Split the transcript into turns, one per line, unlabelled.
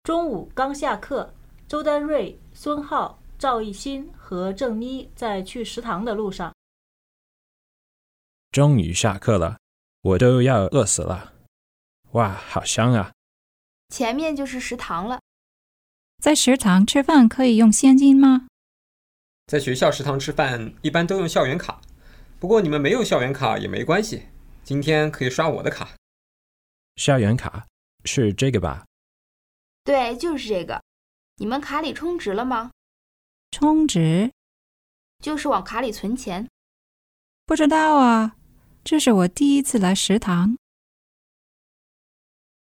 中午刚下课，周丹瑞、孙浩、赵艺新和郑妮在去食堂的路上。
终于下课了，我都要饿死了。哇，好香啊！
前面就是食堂了。
在食堂吃饭可以用现金吗？
在学校食堂吃饭一般都用校园卡，不过你们没有校园卡也没关系，今天可以刷我的卡。
校园卡是这个吧？
对，就是这个。你们卡里充值了吗？
充值？
就是往卡里存钱。
不知道啊，这是我第一次来食堂。